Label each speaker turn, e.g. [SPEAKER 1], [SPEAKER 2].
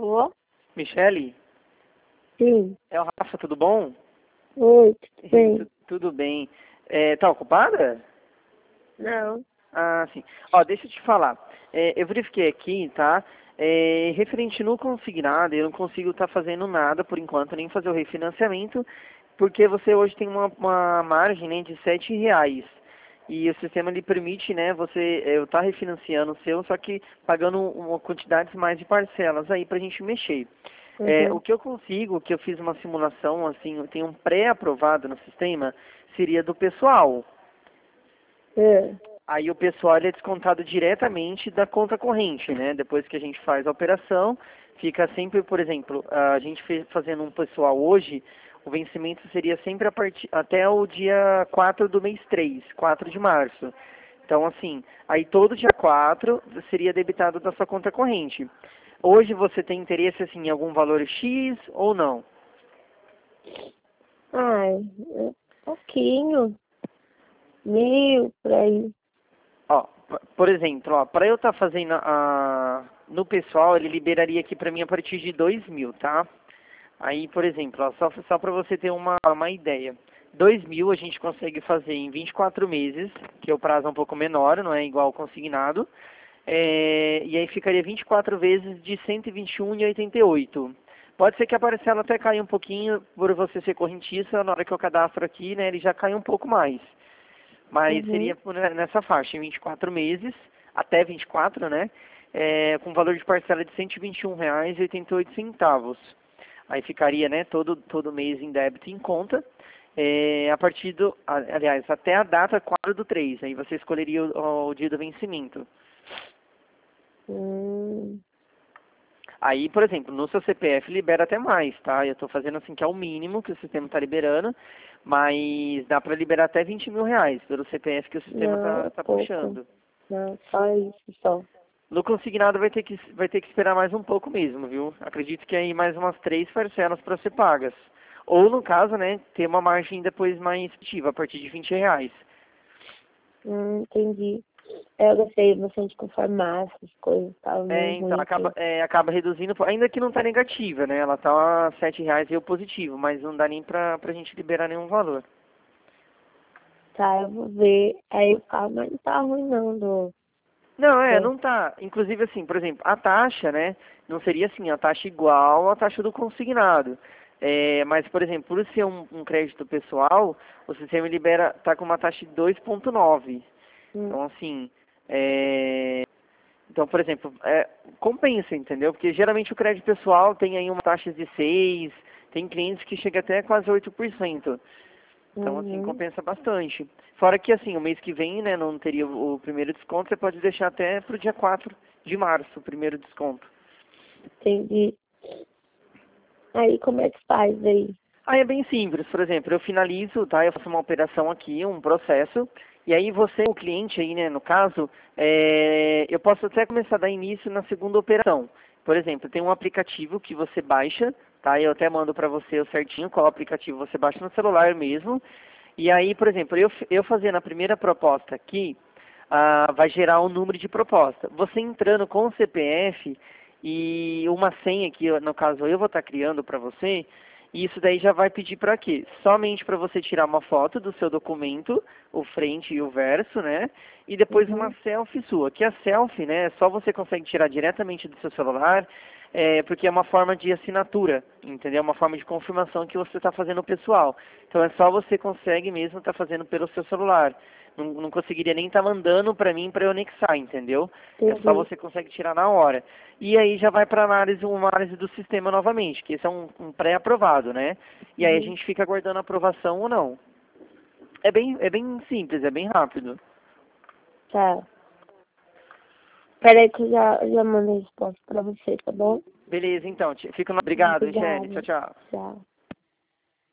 [SPEAKER 1] Alô?
[SPEAKER 2] Michele?
[SPEAKER 1] Sim.
[SPEAKER 2] É o Rafa, tudo bom?
[SPEAKER 1] Oi, tudo bem?
[SPEAKER 2] Tudo bem. Tá ocupada?
[SPEAKER 1] Não.
[SPEAKER 2] Ah, sim. Ó, deixa eu te falar. Eu verifiquei aqui, tá? Referente no consignado, eu não consigo estar fazendo nada por enquanto, nem fazer o refinanciamento, porque você hoje tem uma margem, né, de R$ 7. E o sistema lhe permite, né, eu estar refinanciando o seu, só que pagando uma quantidade mais de parcelas aí pra gente mexer. O
[SPEAKER 1] Uhum.
[SPEAKER 2] que eu consigo, que eu fiz uma simulação, assim, eu tenho um pré-aprovado no sistema, seria do pessoal.
[SPEAKER 1] É.
[SPEAKER 2] Aí o pessoal ele é descontado diretamente da conta corrente, né? Depois que a gente faz a operação, fica sempre, por exemplo, a gente fazendo um pessoal hoje, o vencimento seria sempre até o dia 4 do mês 3, 4 de março. Então, assim, aí todo dia 4 seria debitado da sua conta corrente. Hoje você tem interesse, assim, em algum valor X ou não?
[SPEAKER 1] Ai, pouquinho. Mil, por aí.
[SPEAKER 2] Ó, por exemplo, ó, para eu estar fazendo no pessoal, ele liberaria aqui para mim a partir de 2.000, tá? Aí, por exemplo, ó, só para você ter uma ideia. 2.000 a gente consegue fazer em 24 meses, que o prazo é um pouco menor, não é igual ao consignado. E aí ficaria 24 vezes de 121,88. Pode ser que a parcela até caia um pouquinho por você ser correntista, na hora que eu cadastro aqui, né, ele já cai um pouco mais. Mas
[SPEAKER 1] Uhum.
[SPEAKER 2] seria nessa faixa, em 24 meses, até 24, né? Com valor de parcela de R$ 121,88. Aí ficaria, né, todo mês em débito em conta. A partir aliás, até a data 4 do 3. Aí você escolheria o dia do vencimento.
[SPEAKER 1] Hum,
[SPEAKER 2] Aí, por exemplo, no seu CPF libera até mais, tá? Eu estou fazendo assim que é o mínimo que o sistema está liberando, mas dá para liberar até R$ 20.000 pelo CPF que o sistema
[SPEAKER 1] não,
[SPEAKER 2] tá
[SPEAKER 1] pouco.
[SPEAKER 2] puxando.
[SPEAKER 1] Não, só isso, só.
[SPEAKER 2] No consignado vai ter que esperar mais um pouco mesmo, viu? Acredito que aí mais umas 3 parcelas para ser pagas. Ou no caso, né, ter uma margem depois mais ativa, a partir de R$ 20.
[SPEAKER 1] Entendi. Eu gostei bastante com farmácia, essas coisas, tava meio
[SPEAKER 2] Então
[SPEAKER 1] ruim aqui.
[SPEAKER 2] acaba reduzindo, ainda que não tá negativa, né? Ela tá a R$ 7 e eu positivo, mas não dá nem pra gente liberar nenhum valor.
[SPEAKER 1] Tá, eu vou ver. Aí o carro, mas não tá ruim não,
[SPEAKER 2] Não,
[SPEAKER 1] do...
[SPEAKER 2] não tá. Inclusive, assim, por exemplo, a taxa, né, não seria assim, a taxa igual à taxa do consignado. Mas, por exemplo, por ser um crédito pessoal, o sistema libera, tá com uma taxa de 2,9.
[SPEAKER 1] Hum,
[SPEAKER 2] Então, assim, então, por exemplo, compensa, entendeu? Porque geralmente o crédito pessoal tem aí uma taxa de 6, tem clientes que chega até quase 8%. Então, assim,
[SPEAKER 1] uhum,
[SPEAKER 2] compensa bastante. Fora que, assim, o mês que vem, né, não teria o primeiro desconto, você pode deixar até pro dia 4 de março o primeiro desconto.
[SPEAKER 1] entendi. Aí como é que faz aí?
[SPEAKER 2] Aí é bem simples, por exemplo, eu finalizo, tá? Eu faço uma operação aqui, um processo, e aí você, o cliente aí, né, no caso, eu posso até começar a dar início na segunda operação. Por exemplo, tem um aplicativo que você baixa, tá? Eu até mando para você o certinho qual aplicativo você baixa no celular mesmo. E aí, por exemplo, eu fazendo a primeira proposta aqui, vai gerar um número de proposta. Você entrando com o CPF e uma senha que, no caso, eu vou estar criando para você, e isso daí já vai pedir para quê? Somente para você tirar uma foto do seu documento, o frente e o verso, né? E depois uma
[SPEAKER 1] Uhum,
[SPEAKER 2] selfie sua. Que a selfie, né, só você consegue tirar diretamente do seu celular, porque é uma forma de assinatura, entendeu? Uma forma de confirmação que você está fazendo pessoal. Então é só você consegue mesmo estar fazendo pelo seu celular. Não conseguiria nem estar mandando para mim para eu anexar, entendeu? É só
[SPEAKER 1] entendi.
[SPEAKER 2] você consegue tirar na hora. E aí já vai para uma análise do sistema novamente, que esse é um pré-aprovado, né? E aí a
[SPEAKER 1] Uhum,
[SPEAKER 2] gente fica aguardando a aprovação ou não. É bem simples, é bem rápido.
[SPEAKER 1] tá. Peraí que eu já mando a resposta pra você, tá bom?
[SPEAKER 2] Beleza, então. Obrigado, Michele. Tchau,
[SPEAKER 1] Obrigada.
[SPEAKER 2] tchau.
[SPEAKER 1] Tchau.